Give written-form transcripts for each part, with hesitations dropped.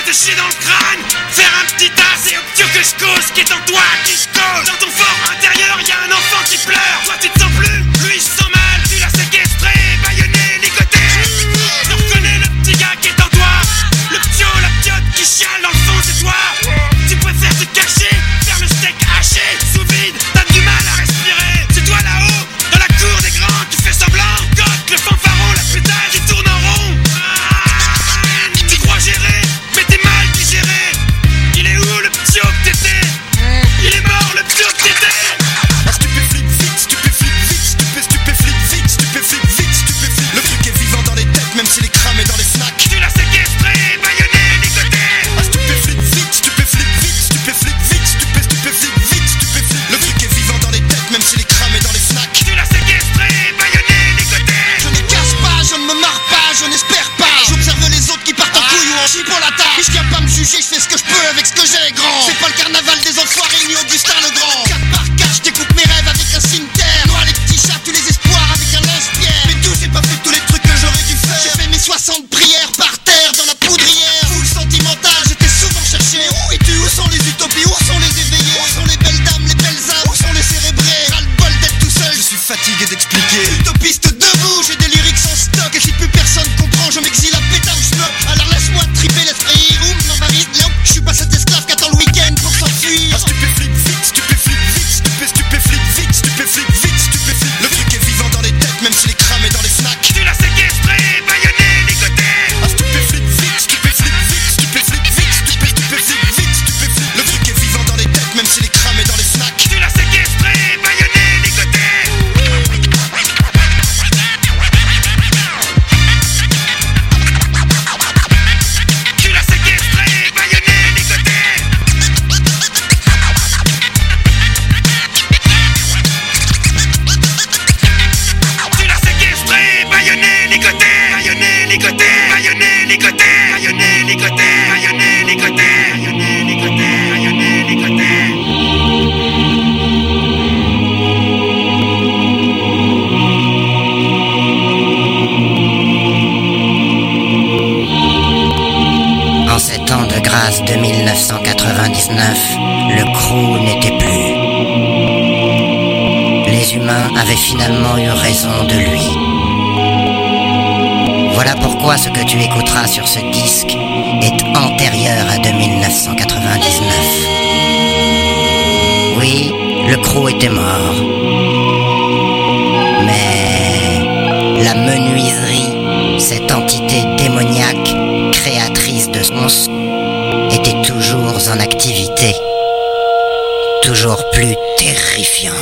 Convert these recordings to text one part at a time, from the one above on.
te chier dans le crâne, faire un petit tas, c'est au pio que je cause, qui est en toi, qui je cause. Dans ton fort intérieur, y'a un enfant qui pleure. Toi tu te sens plus, lui il se sent mal, tu l'as séquestré, baïonné, ligoté. Je reconnais le petit gars qui est en toi, le pio, la piote qui chiale dans le fond, c'est toi. Tu préfères te cacher, faire le steak haché, sous vide, t'as du mal à respirer. C'est toi là-haut, dans la cour des grands, qui fait semblant, coque le fanfaron, la putain qui tourne en rond. Tu crois gérer, mais t'es mal digéré. Il est où le pio que t'étais? Il est mort le pio que t'étais. Stupéflip vite, stupéflip vite, stupéflip vite, stupéflip vite, stupéflip. Le truc est vivant dans les têtes, même s'il est cramé dans les snacks. Tu l'as séquestré, baïonné, ligoté. Stupéflip vite, stupéflip vite, stupéflip vite, stupéflip vite, stupéflip. Le truc est vivant dans les têtes, même s'il est cramé dans les snacks. Tu l'as séquestré, baïonné, ligoté. Je ne casse pas, je ne me marre pas, je n'espère pas. J'observe les autres qui partent en couille ou en chie pour la table. Je viens pas me juger, je fais ce que je peux avec ce que j'ai, grand. C'est pas le carnaval des enfoirés ni Augustin le Grand. 4 par 4, je découpe mes rêves avec un cimetière. Noie les petits chats, tu les espoirs avec un lance-pierre. Mais d'où j'ai pas fait tous les trucs que j'aurais dû faire. J'ai fait mes 60 prières par terre dans la poudrière. Full sentimental, j'étais souvent cherché. Où es-tu? Où sont les utopies? Où sont les éveillés? Où sont les belles dames, les belles âmes? Où sont les cérébrés? Ras-le-bol d'être tout seul, je suis fatigué d'expliquer. Utopiste debout, j'ai des lyrics en stock. Et si plus personne comprend, je m'exile à pétard ou schnock. Alors laisse-moi triper l'esprit, room, non Marie, non. Je suis pas cet esclave qui attend le week-end pour s'enfuir. Stupéflip vite, stupéflip vite, stupéflip vite, stupéflip vite, stupéflip. Le truc est vivant dans les têtes, même s'il est cramé dans les snacks. Tu l'as séquestré, baïonné, ligoté. Stupéflip vite, stupéflip vite, stupéflip vite, stupéflip vite, stupéflip. Le truc est vivant dans les têtes, même s'il est cramé dans les snacks. Tu l'as séquestré, baïonné, ligoté. Tu l'as séquestré, baïonné, ligoté. Tu l'as séquestré, baïonné, ligoté. Baïonné, ligoté. Baïonné, ligoté. Baïonné, ligoté. Baïonné, ligoté. Baïonné, ligoté. Baïonné, ligoté. En ces temps de grâce de 1999, le crew n'était plus. Les humains avaient finalement eu raison de lui. Voilà pourquoi ce que tu écouteras sur ce disque est antérieur à 1999. Oui, le crew était mort. Mais la menuiserie, cette entité démoniaque, créatrice de monstres, était toujours en activité, toujours plus terrifiante.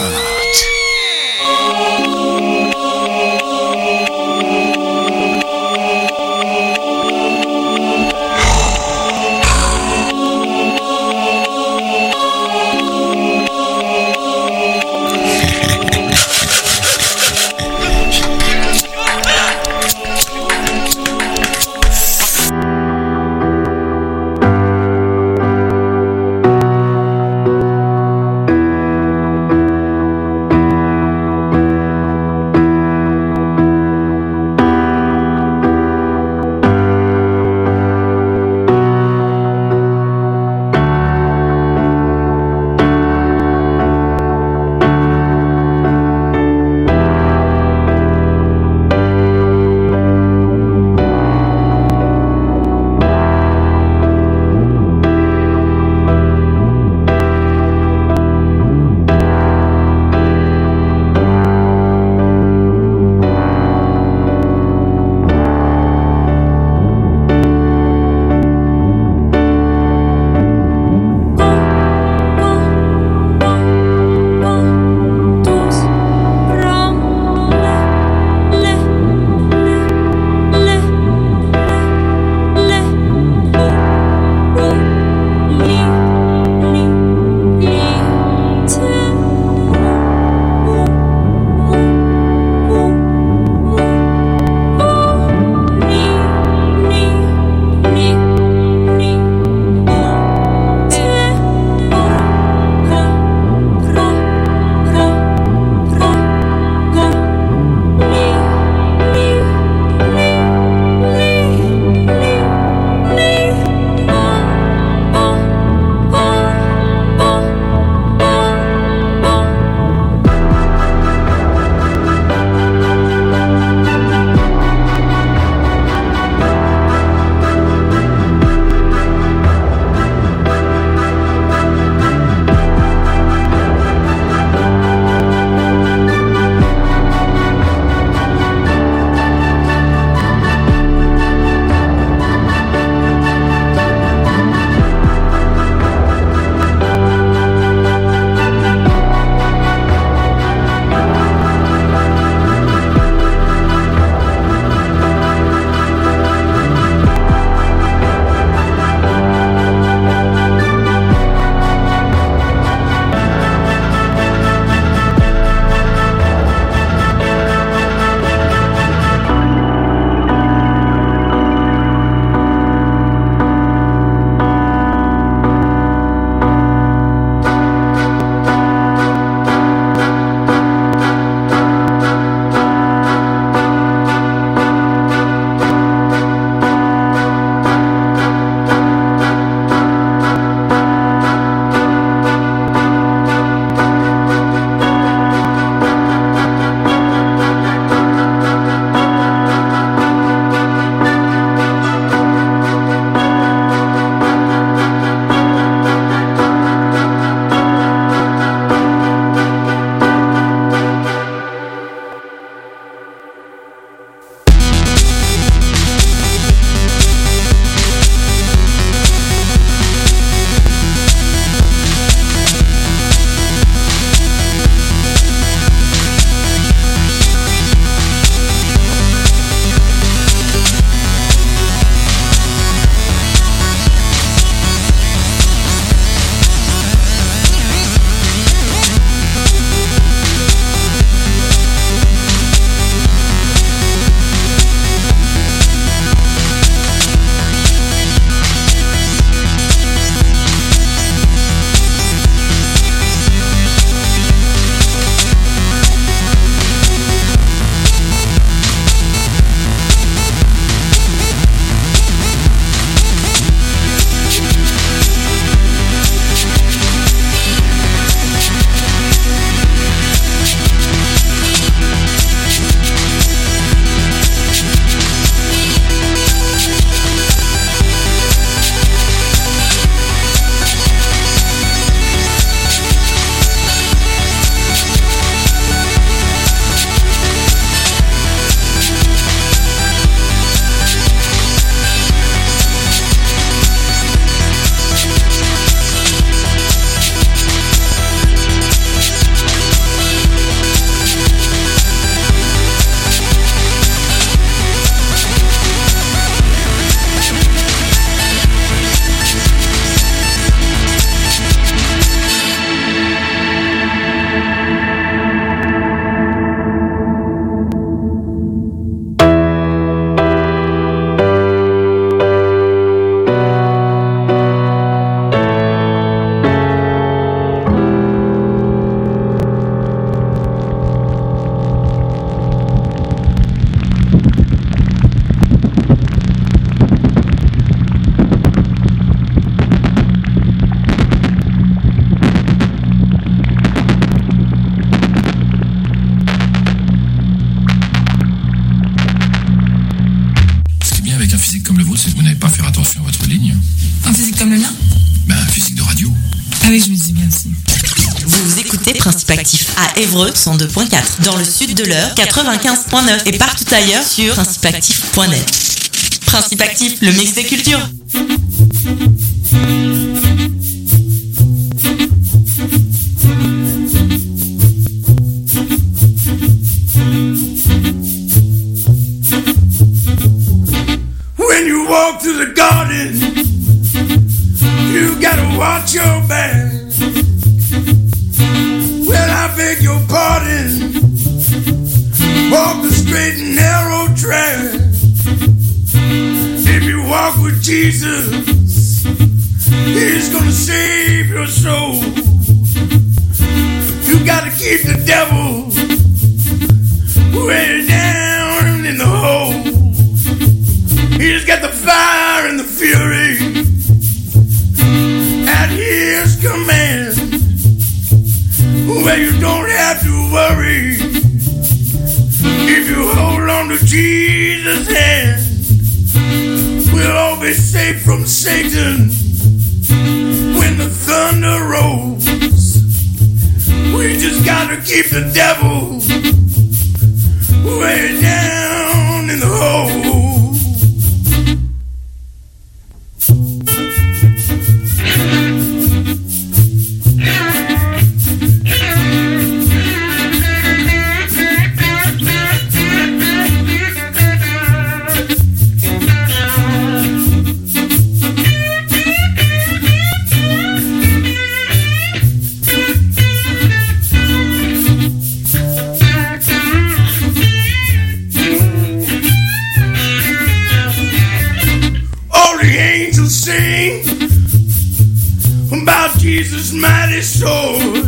comme le vôtre, c'est que vous n'avez pas fait attention à votre ligne. Un physique comme le mien? Un physique de radio. Ah oui, je me dis bien aussi. Vous écoutez Principe Actif à Évreux 102.4, dans le sud de l'Eure 95.9 et partout ailleurs sur principeactif.net. Principe Actif, le mix des cultures. When you walk through the garden, you gotta watch your back. Well, I beg your pardon. Walk the straight and narrow track. If you walk with Jesus, He's gonna save your soul. You gotta keep the devil way down in the hole. He's got the fire and the fury at His command. Well, you don't have to worry if you hold on to Jesus' hand. We'll all be safe from Satan when the thunder rolls. We just gotta keep the devil way down in the hole. Sing about Jesus' mighty sword,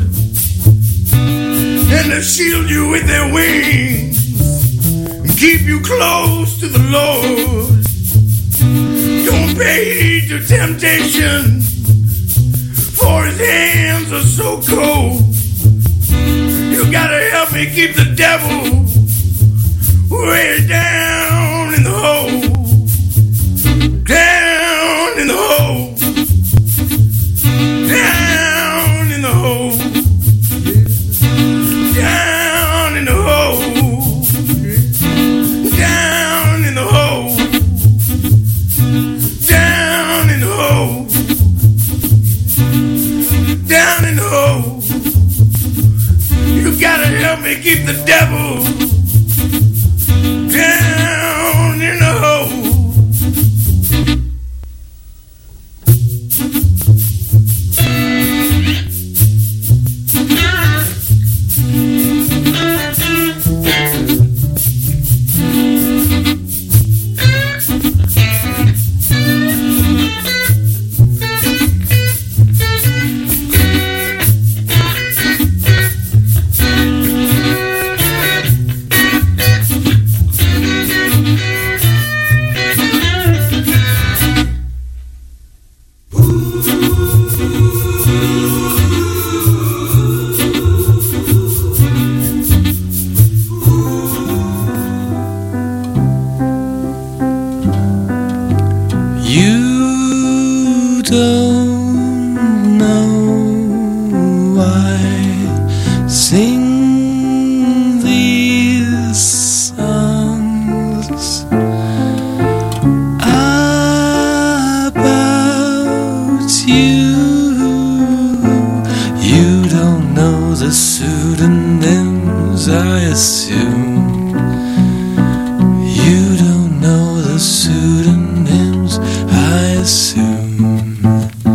and they'll shield you with their wings and keep you close to the Lord. Don't pay heed to temptation, for His hands are so cold. You gotta help me keep the devil way down in the hole. Down in the hole. Down in the hole. Down in the hole. Down in the hole. Down in the hole. Down in the hole. You gotta help me keep the devil down in the hole. Pseudonyms, I assume.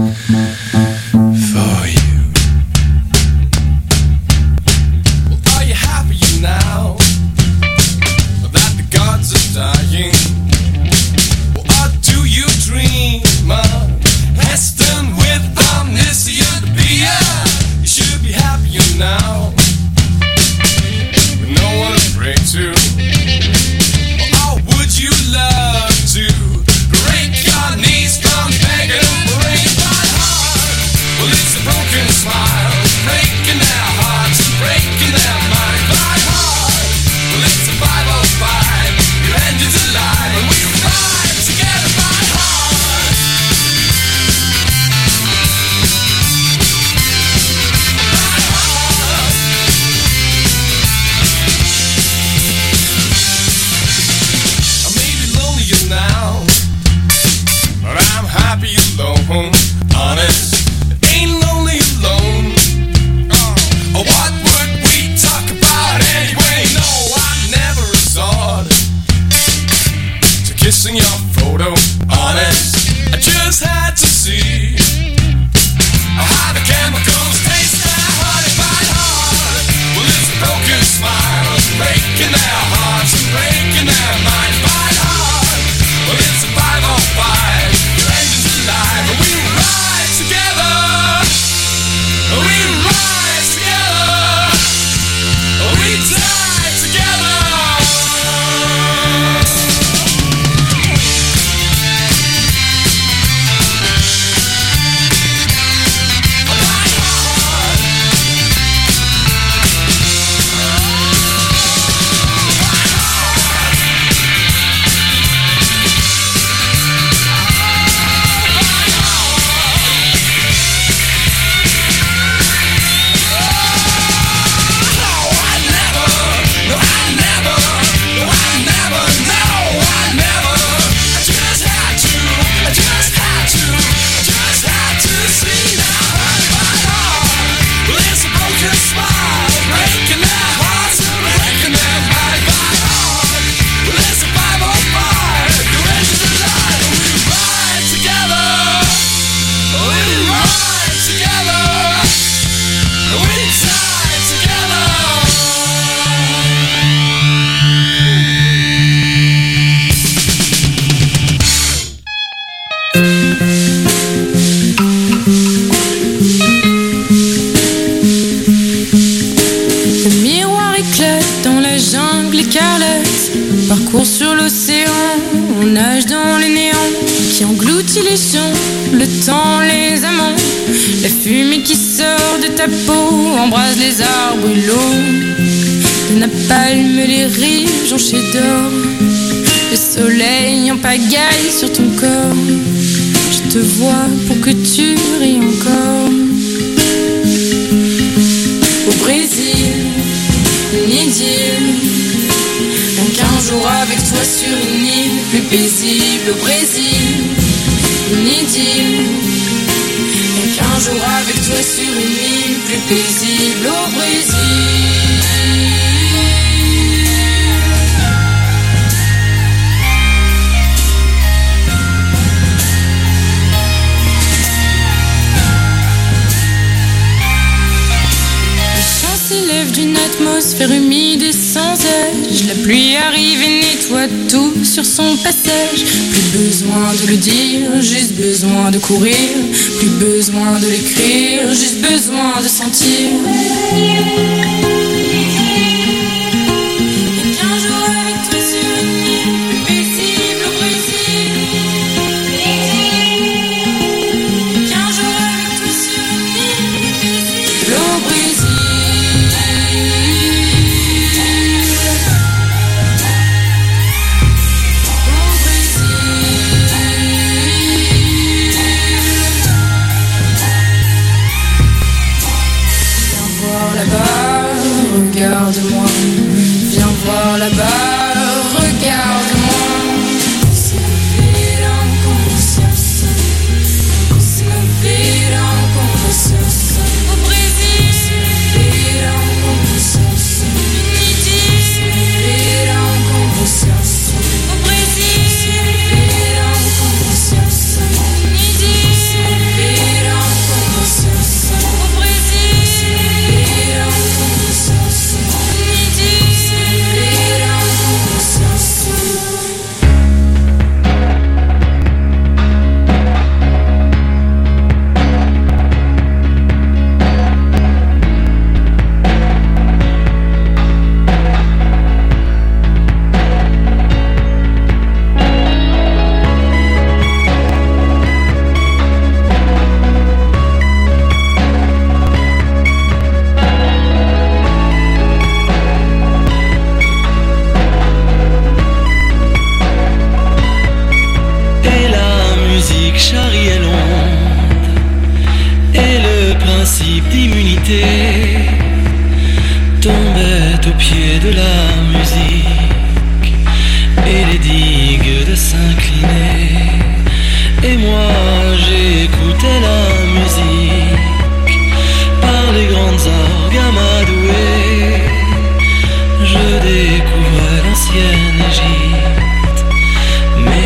kissing your photo. Honest, I just had to see how the chemicals taste their honey by heart. Well, it's a broken smile, breaking their hearts and breaking their minds by heart. Well, it's a 505, your engine's alive, and we ride together. We rise together, we die together. Parcours sur l'océan, on nage dans le néant qui engloutit les champs, le temps, les amants. La fumée qui sort de ta peau embrase les arbres et l'eau. Le napalm, les rives jonchées d'or, le soleil en pagaille sur ton corps. Je te vois pour que tu ris encore. Au Brésil, une idylle. Qu'un jour avec toi sur une île plus paisible au Brésil, une idylle. Et qu'un jour avec toi sur une île plus paisible au Brésil. S'élève d'une atmosphère humide et sans âge. La pluie arrive et nettoie tout sur son passage. Plus besoin de le dire, juste besoin de courir. Plus besoin de l'écrire, juste besoin de sentir. Et qu'un jour avec toi sur une île plus paisible au Brésil. Et qu'un jour avec toi sur une île plus paisible au Brésil. Regarde-moi, viens voir là-bas, regarde-moi. Se vira com você, au Brésil. Se vira com você, se vira com você, au Brésil. Se vira com você, se vira com você, au Brésil. Se vira com você. tombait au pied de la musique et les digues de s'incliner. Et moi j'écoutais la musique par les grandes orgues amadouées. Je découvrais l'ancienne Égypte, mais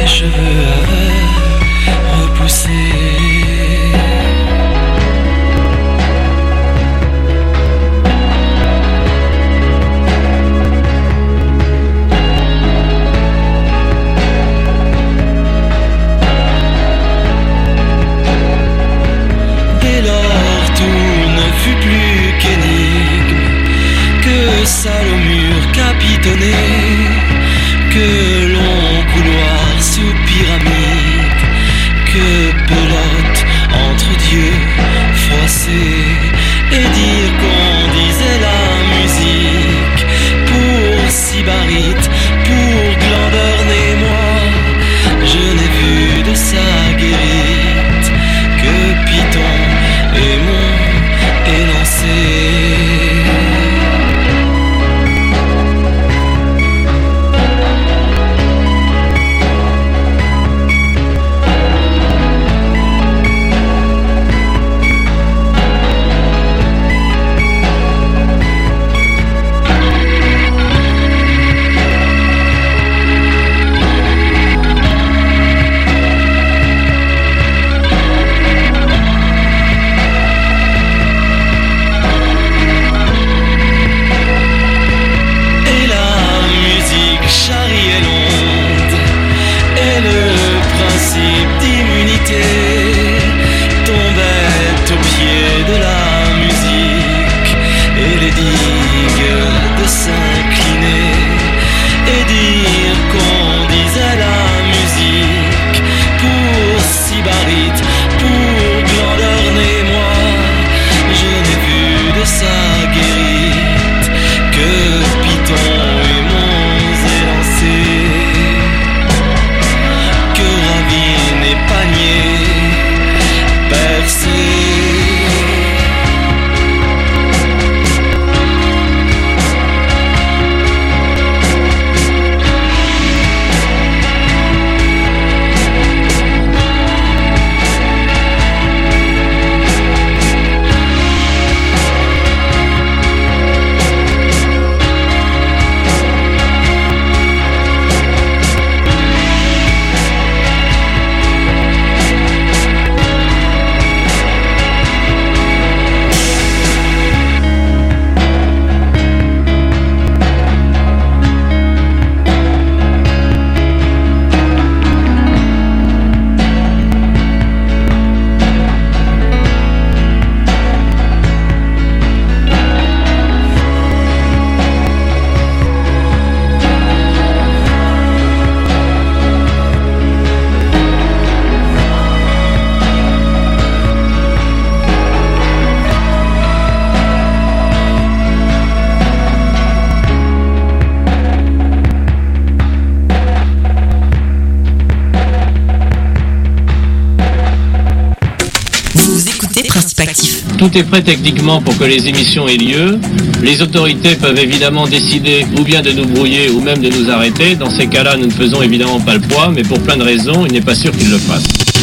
Principactif. Tout est prêt techniquement pour que les émissions aient lieu. Les autorités peuvent évidemment décider ou bien de nous brouiller ou même de nous arrêter. Dans ces cas-là, nous ne faisons évidemment pas le poids, mais pour plein de raisons, il n'est pas sûr qu'ils le fassent.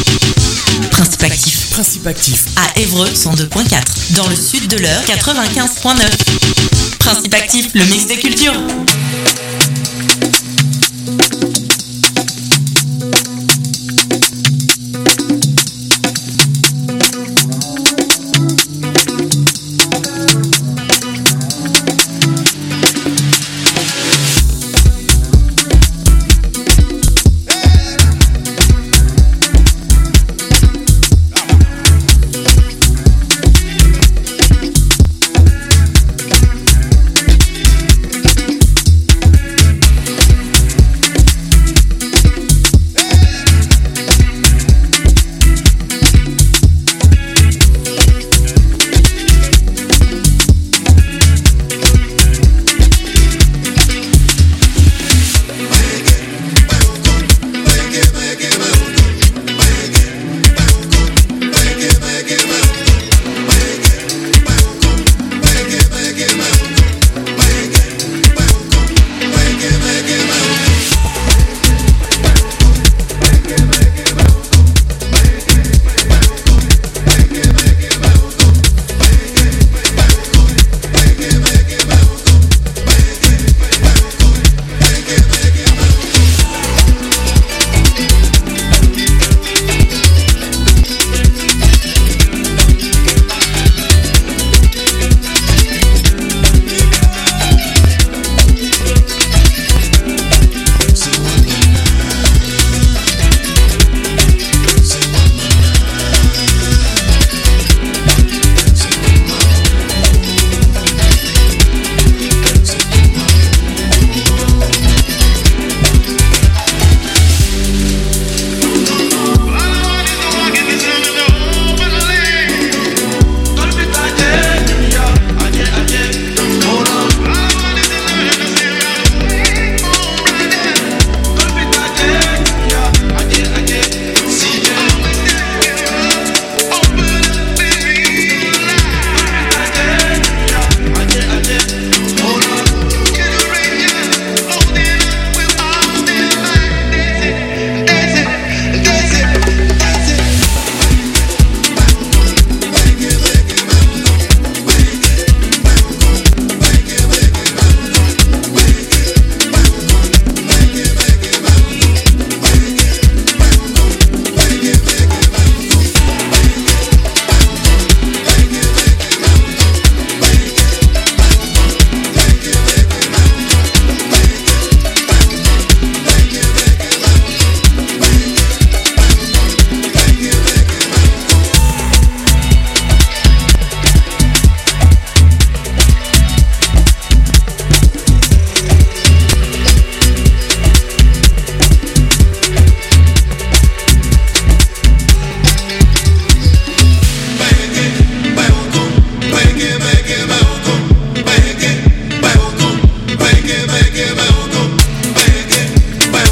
Principactif. Principactif. À Évreux 102.4. Dans le sud de l'Eure 95.9. Principactif, le mix des cultures.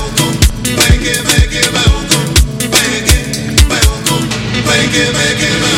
Make it